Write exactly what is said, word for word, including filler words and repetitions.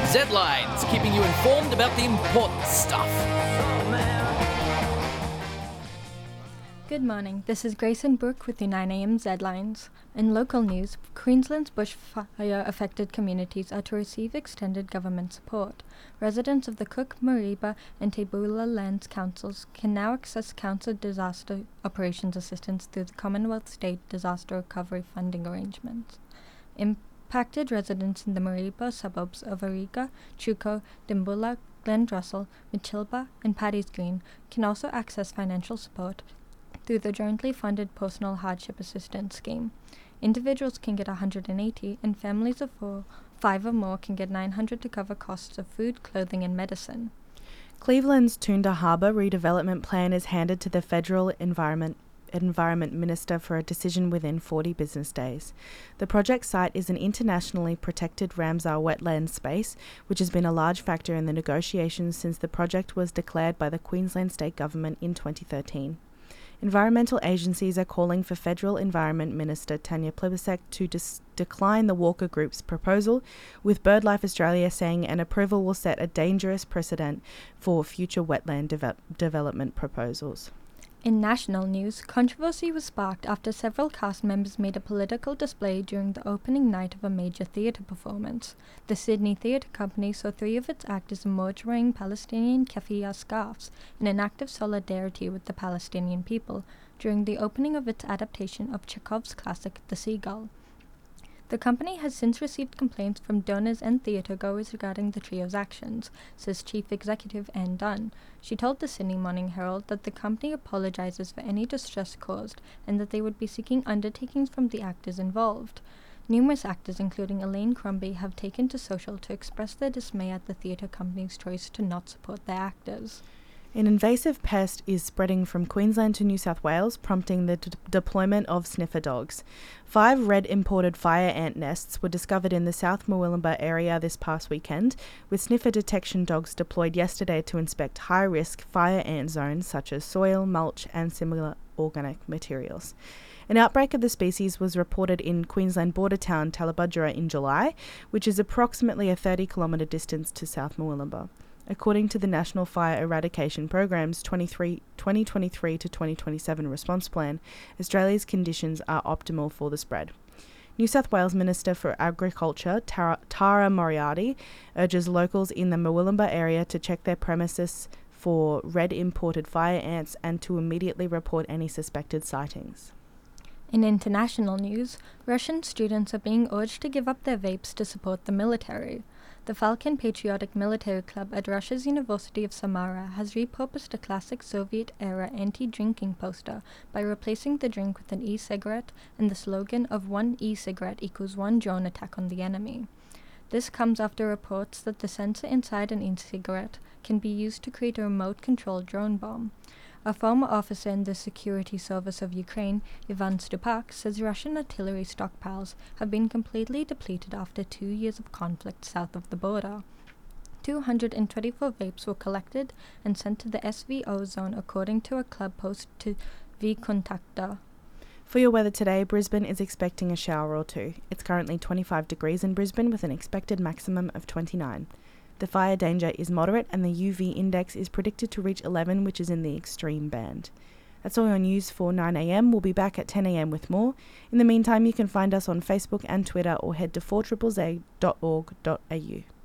Z-Lines, keeping you informed about the important stuff. Good morning, this is Grayson Brooke with the nine a m Z-Lines. In local news, Queensland's bushfire-affected communities are to receive extended government support. Residents of the Cook, Mareeba and Tabula Lands Councils can now access Council Disaster Operations Assistance through the Commonwealth State Disaster Recovery Funding Arrangements. Impacted residents in the Mareeba suburbs of Ariga, Chuko, Dimbula, Glendrussel, Machilba and Paddy's Green can also access financial support through the jointly funded Personal Hardship Assistance Scheme. Individuals can get one hundred eighty and families of four, five or more can get nine hundred to cover costs of food, clothing and medicine. Cleveland's Toondah Harbour redevelopment plan is handed to the Federal Environment Environment Minister for a decision within forty business days. The project site is an internationally protected Ramsar wetland space, which has been a large factor in the negotiations since the project was declared by the Queensland State Government in twenty thirteen. Environmental agencies are calling for Federal Environment Minister Tanya Plibersek to dis- decline the Walker Group's proposal, with BirdLife Australia saying an approval will set a dangerous precedent for future wetland deve- development proposals. In national news, controversy was sparked after several cast members made a political display during the opening night of a major theatre performance. The Sydney Theatre Company saw three of its actors emerge wearing Palestinian keffiyeh scarves in an act of solidarity with the Palestinian people during the opening of its adaptation of Chekhov's classic The Seagull. The company has since received complaints from donors and theatregoers regarding the trio's actions, says Chief Executive Anne Dunn. She told the Sydney Morning Herald that the company apologizes for any distress caused and that they would be seeking undertakings from the actors involved. Numerous actors, including Elaine Crombie, have taken to social to express their dismay at the theatre company's choice to not support their actors. An invasive pest is spreading from Queensland to New South Wales, prompting the d- deployment of sniffer dogs. Five red imported fire ant nests were discovered in the South Murwillumbah area this past weekend, with sniffer detection dogs deployed yesterday to inspect high-risk fire ant zones such as soil, mulch and similar organic materials. An outbreak of the species was reported in Queensland border town Tallebudgera in July, which is approximately a thirty kilometre distance to South Murwillumbah. According to the National Fire Eradication Program's twenty twenty-three to twenty twenty-seven response plan, Australia's conditions are optimal for the spread. New South Wales Minister for Agriculture, Tara, Tara Moriarty, urges locals in the Murwillumbah area to check their premises for red imported fire ants and to immediately report any suspected sightings. In international news, Russian students are being urged to give up their vapes to support the military. The Falcon Patriotic Military Club at Russia's University of Samara has repurposed a classic Soviet-era anti-drinking poster by replacing the drink with an e-cigarette and the slogan of one e-cigarette equals one drone attack on the enemy. This comes after reports that the sensor inside an e-cigarette can be used to create a remote-controlled drone bomb. A former officer in the Security Service of Ukraine, Ivan Stupak, says Russian artillery stockpiles have been completely depleted after two years of conflict south of the border. two hundred twenty-four vapes were collected and sent to the S V O zone according to a club post to vKontakta. For your weather today, Brisbane is expecting a shower or two. It's currently twenty-five degrees in Brisbane with an expected maximum of twenty-nine. The fire danger is moderate and the U V index is predicted to reach eleven, which is in the extreme band. That's all your news for nine a m. We'll be back at ten a m with more. In the meantime, you can find us on Facebook and Twitter or head to four Z Z Z dot org dot a u.